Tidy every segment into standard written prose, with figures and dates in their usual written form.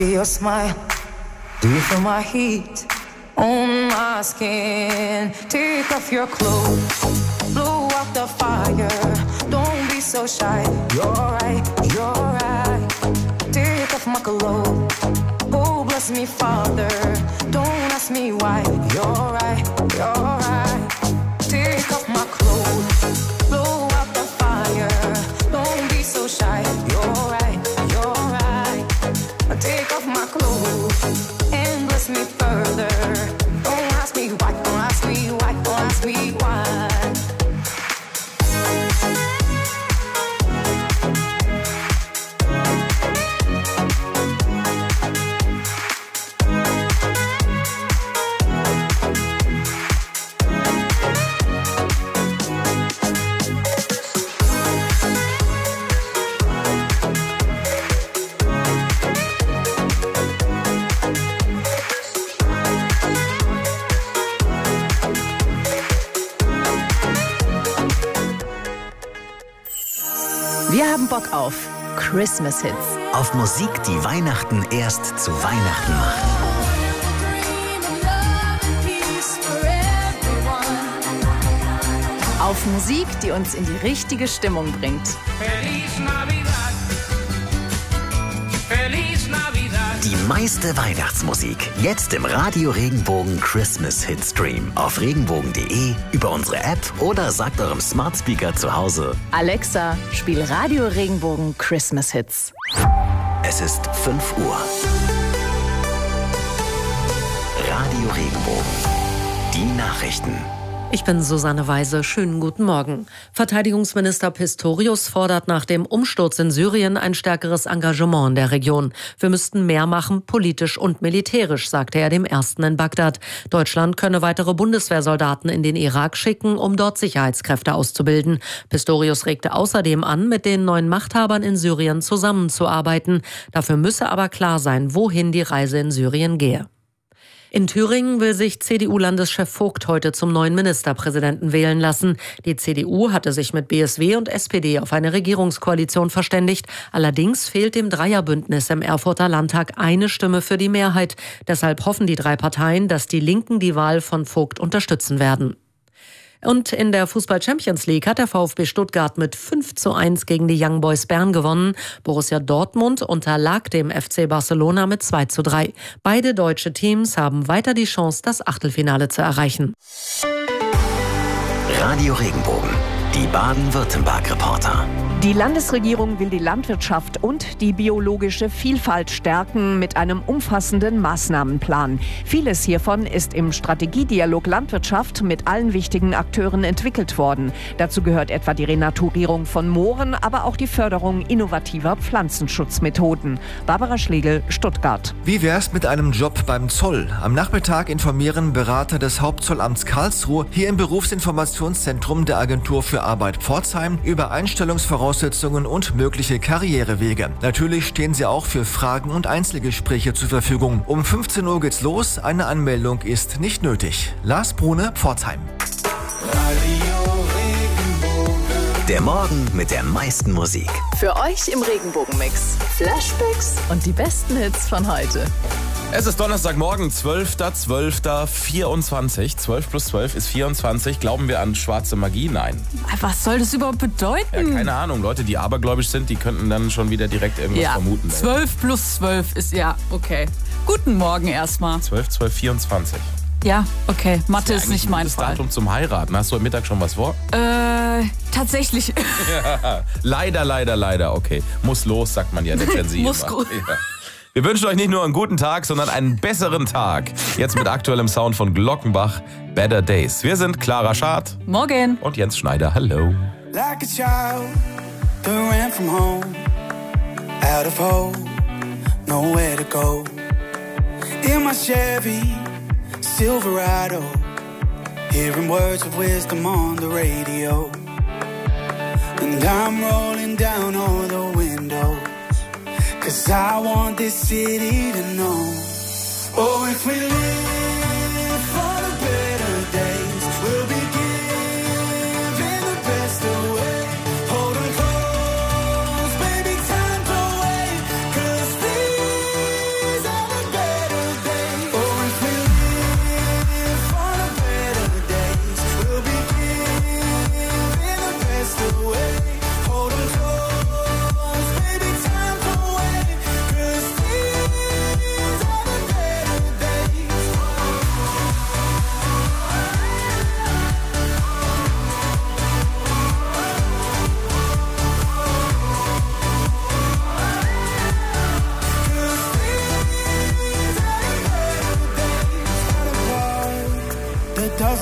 Your smile, do you feel my heat on my skin? Take off your clothes, blow out the fire. Don't be so shy. You're right, you're right. Take off my clothes. Oh, bless me, Father. Don't ask me why. You're right, you're right. Take off my clothes, blow out the fire. Don't be so shy. You're right, you're right. Take off my clothes and bless me further. Don't ask me why, don't ask me why, don't ask me why. Wir haben Bock auf Christmas Hits. Auf Musik, die Weihnachten erst zu Weihnachten macht. Auf Musik, die uns in die richtige Stimmung bringt. Die meiste Weihnachtsmusik jetzt im Radio Regenbogen Christmas Hit Stream auf regenbogen.de, über unsere App oder sagt eurem Smart Speaker zu Hause: Alexa, spiel Radio Regenbogen Christmas Hits. Es ist 5 Uhr. Radio Regenbogen. Die Nachrichten. Ich bin Susanne Weise. Schönen guten Morgen. Verteidigungsminister Pistorius fordert nach dem Umsturz in Syrien ein stärkeres Engagement in der Region. Wir müssten mehr machen, politisch und militärisch, sagte er dem Ersten in Bagdad. Deutschland könne weitere Bundeswehrsoldaten in den Irak schicken, um dort Sicherheitskräfte auszubilden. Pistorius regte außerdem an, mit den neuen Machthabern in Syrien zusammenzuarbeiten. Dafür müsse aber klar sein, wohin die Reise in Syrien gehe. In Thüringen will sich CDU-Landeschef Vogt heute zum neuen Ministerpräsidenten wählen lassen. Die CDU hatte sich mit BSW und SPD auf eine Regierungskoalition verständigt. Allerdings fehlt dem Dreierbündnis im Erfurter Landtag eine Stimme für die Mehrheit. Deshalb hoffen die drei Parteien, dass die Linken die Wahl von Vogt unterstützen werden. Und in der Fußball-Champions League hat der VfB Stuttgart mit 5:1 gegen die Young Boys Bern gewonnen. Borussia Dortmund unterlag dem FC Barcelona mit 2:3. Beide deutsche Teams haben weiter die Chance, das Achtelfinale zu erreichen. Radio Regenbogen. Die Baden-Württemberg-Reporter. Die Landesregierung will die Landwirtschaft und die biologische Vielfalt stärken mit einem umfassenden Maßnahmenplan. Vieles hiervon ist im Strategiedialog Landwirtschaft mit allen wichtigen Akteuren entwickelt worden. Dazu gehört etwa die Renaturierung von Mooren, aber auch die Förderung innovativer Pflanzenschutzmethoden. Barbara Schlegel, Stuttgart. Wie wär's mit einem Job beim Zoll? Am Nachmittag informieren Berater des Hauptzollamts Karlsruhe hier im Berufsinformationszentrum der Agentur für Arbeit Pforzheim über Einstellungsvoraussetzungen und mögliche Karrierewege. Natürlich stehen sie auch für Fragen und Einzelgespräche zur Verfügung. Um 15 Uhr geht's los. Eine Anmeldung ist nicht nötig. Lars Brune, Pforzheim. Der Morgen mit der meisten Musik. Für euch im Regenbogenmix Flashbacks und die besten Hits von heute. Es ist Donnerstagmorgen, 12.12.24. 12 plus 12 ist 24. Glauben wir an schwarze Magie? Nein. Was soll das überhaupt bedeuten? Ja, keine Ahnung. Leute, die abergläubisch sind, die könnten dann schon wieder direkt irgendwas vermuten. 12 plus 12 ist, ja, okay. Guten Morgen erstmal. 12, 12, 24. Ja, okay. Mathe ist nicht mein Das Fall. Datum zum Heiraten. Hast du heute Mittag schon was vor? Tatsächlich. Ja, leider. Okay. Muss los, sagt man ja in der Gen Z. Muss immer. Ja. Wir wünschen euch nicht nur einen guten Tag, sondern einen besseren Tag. Jetzt mit aktuellem Sound von Glockenbach, Better Days. Wir sind Clara Schad. Morgen. Und Jens Schneider. Hallo. Like a child that ran from home, out of hope, nowhere to go. In my Chevy Silverado, hearing words of wisdom on the radio. And I'm rolling down all the windows, 'cause I want this city to know. Oh, if we live for the better days, we'll be giving the best away. Hold on close, baby, time to wait, 'cause this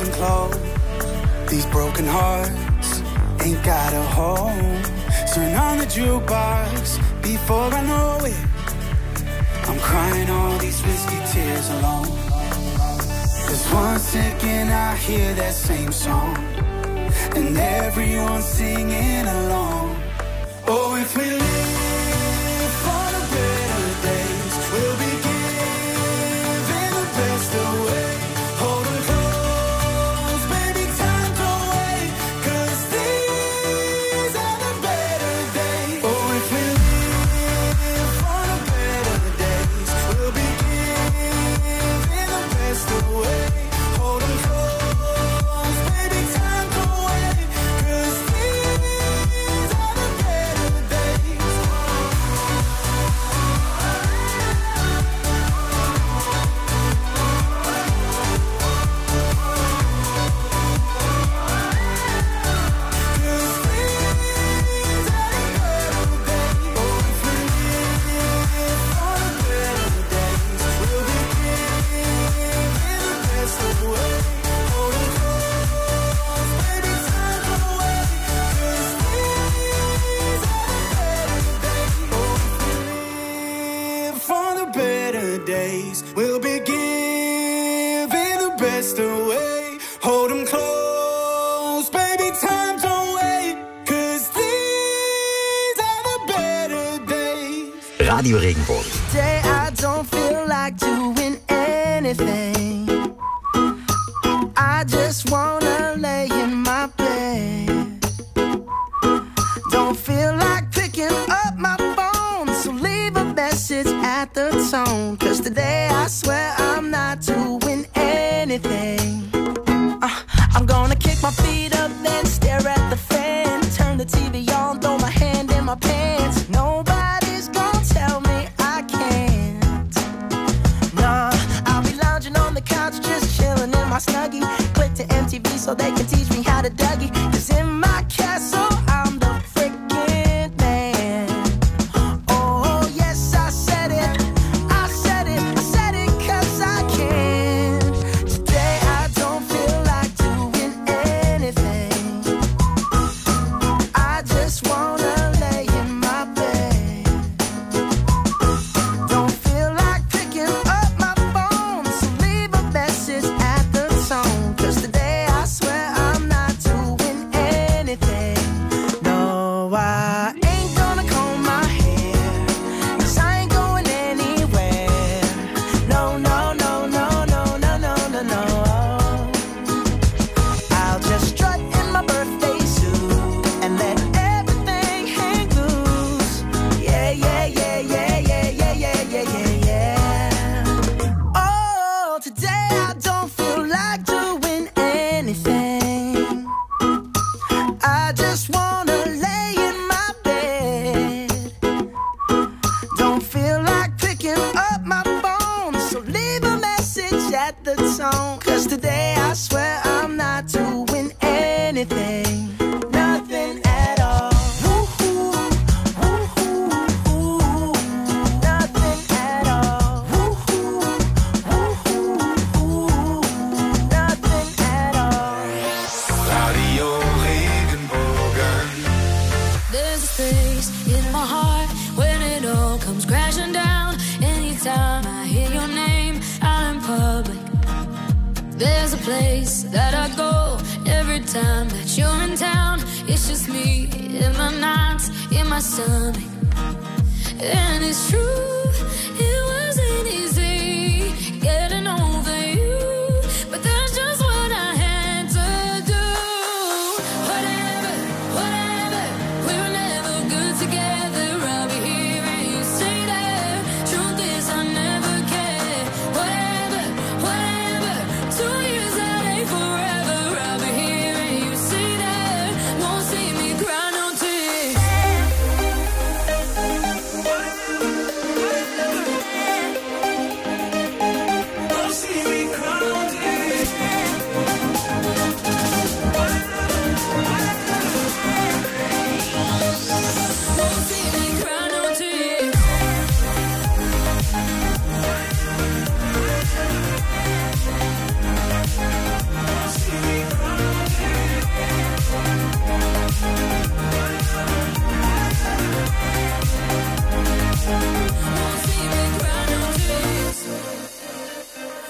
them close. These broken hearts ain't got a home. Turn on the jukebox before I know it. I'm crying all these whiskey tears alone. Cause one second I hear that same song, and everyone's singing along. Oh, if we live for the better days, we'll be giving the best away. Hold 'em close, baby, time don't wait. Cause these are the better days. Oh, if we live for the better days, we'll be giving the best away. Hold 'em close, baby, time don't wait. Cause these are the better days. For the better days, we'll be giving the best away. Hold 'em close, baby, time don't wait. Cause these are the better days. Radio Regenbogen. Today I don't feel like doing anything. I just wanna lay in my bed. Don't feel like picking up my phone, so leave a message at the tone. Cause today I swear I'm not doing anything. I'm gonna kick my feet up, then stare at the fan. Turn the TV on, throw my hand in my pants. Nobody's gonna tell me I can't. Nah, I'll be lounging on the couch, just chilling in my Snuggie. Click to MTV so they can teach me how to Dougie. Cause in my castle, I'm the freaking man. Oh, yes, I said it. I said it. I said it cause I can. Today I don't feel like doing anything. I just wanna lay in my bed. Don't feel like picking up my phone, so leave a message at the tone. Cause today I swear I'm not doing anything. No, I ain't gonna comb my hair, cause I ain't going anywhere. No, no, no, no, no, no, no, no, no. I'll just strut in my birthday suit and let everything hang loose. Yeah, yeah, yeah, yeah, yeah, yeah, yeah, yeah, yeah, yeah. Oh, today I don't feel like doing anything. I just wanna lay in my bed. Don't feel like picking up my phone, so leave a message at the tone. Cause today I swear I'm not doing anything. Nothing at all. Woo-hoo, woo-hoo, woo-hoo. Nothing at all. Woo-hoo, woo-hoo, woo-hoo. Nothing at all. Radio Regenbogen. There's a space in my heart when it all comes crashing down. Anytime I hear your name out in public, there's a place that I go every time that you're in town. It's just me in my nights, in my stomach. And it's true, it wasn't easy getting over you, but that's just what I had to do. Whatever, whatever, we were never good together. I'll be hearing you say that. Truth is I never cared. Whatever, whatever, 2 years that ain't forever. I'll be hearing you say that. Won't see me cry no tears.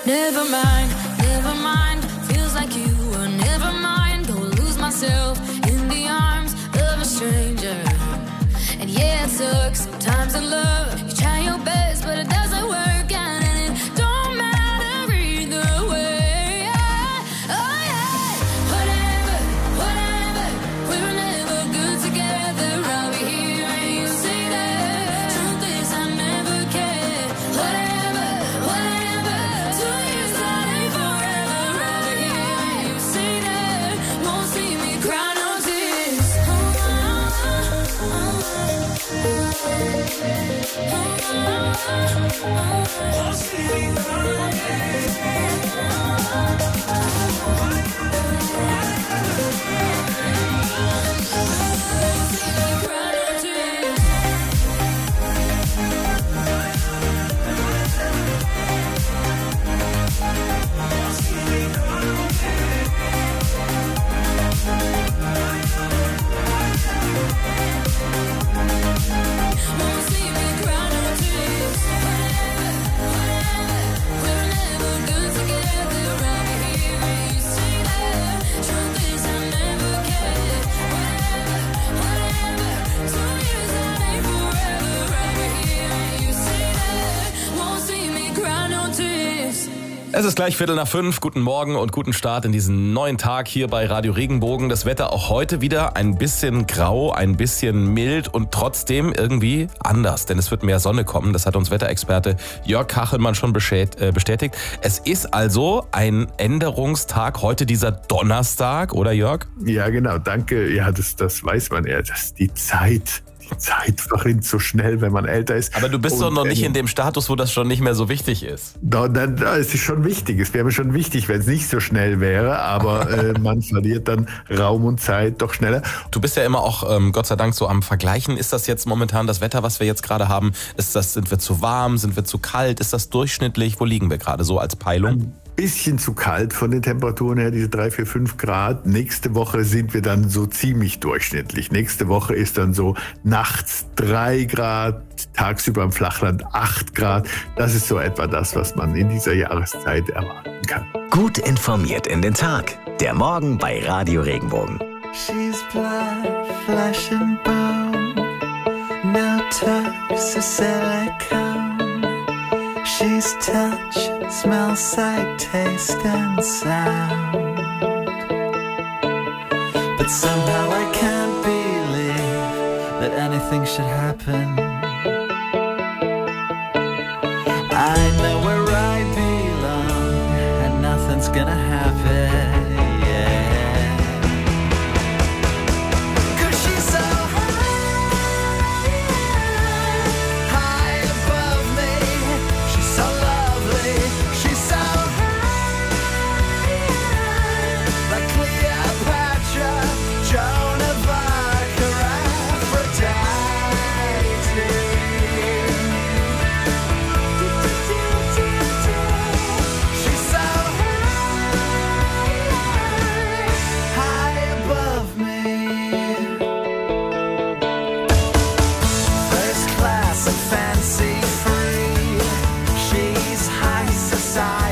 Never mind, feels like you were never mind. Go lose myself in the arms of a stranger. And yeah, it sucks sometimes in love. You try your best, but it doesn't work out, and it don't matter either way. Oh yeah, whatever, we were never good together. I'll be here and you say that. Truth is I never cared. Whatever, 2 years that ain't forever. I'll be here and you say that. Won't see me cry no tears. Won't see me cry no Es ist gleich 4:45. Guten Morgen und guten Start in diesen neuen Tag hier bei Radio Regenbogen. Das Wetter auch heute wieder ein bisschen grau, ein bisschen mild und trotzdem irgendwie anders. Denn es wird mehr Sonne kommen. Das hat uns Wetterexperte Jörg Kachelmann schon bestätigt. Es ist also ein Änderungstag, heute dieser Donnerstag, oder Jörg? Ja, genau. Danke. Ja, das weiß man ja. Das die Zeit verrinnt so schnell, wenn man älter ist. Aber du bist doch noch nicht in dem Status, wo das schon nicht mehr so wichtig ist. Es ist schon wichtig. Es wäre mir schon wichtig, wenn es nicht so schnell wäre, aber man verliert dann Raum und Zeit doch schneller. Du bist ja immer auch, Gott sei Dank, so am Vergleichen. Ist das jetzt momentan das Wetter, was wir jetzt gerade haben? Sind wir zu warm? Sind wir zu kalt? Ist das durchschnittlich? Wo liegen wir gerade so als Peilung? Bisschen zu kalt von den Temperaturen her, diese 3, 4, 5 Grad. Nächste Woche sind wir dann so ziemlich durchschnittlich. Nächste Woche ist dann so nachts 3 Grad, tagsüber im Flachland 8 Grad. Das ist so etwa das, was man in dieser Jahreszeit erwarten kann. Gut informiert in den Tag. Der Morgen bei Radio Regenbogen. She's blood, flesh and bone. No touch, so silicone. She's touch, smell, sight, taste and sound. But somehow I can't believe that anything should happen. I know where I belong and nothing's gonna happen. Fancy free, she's high society.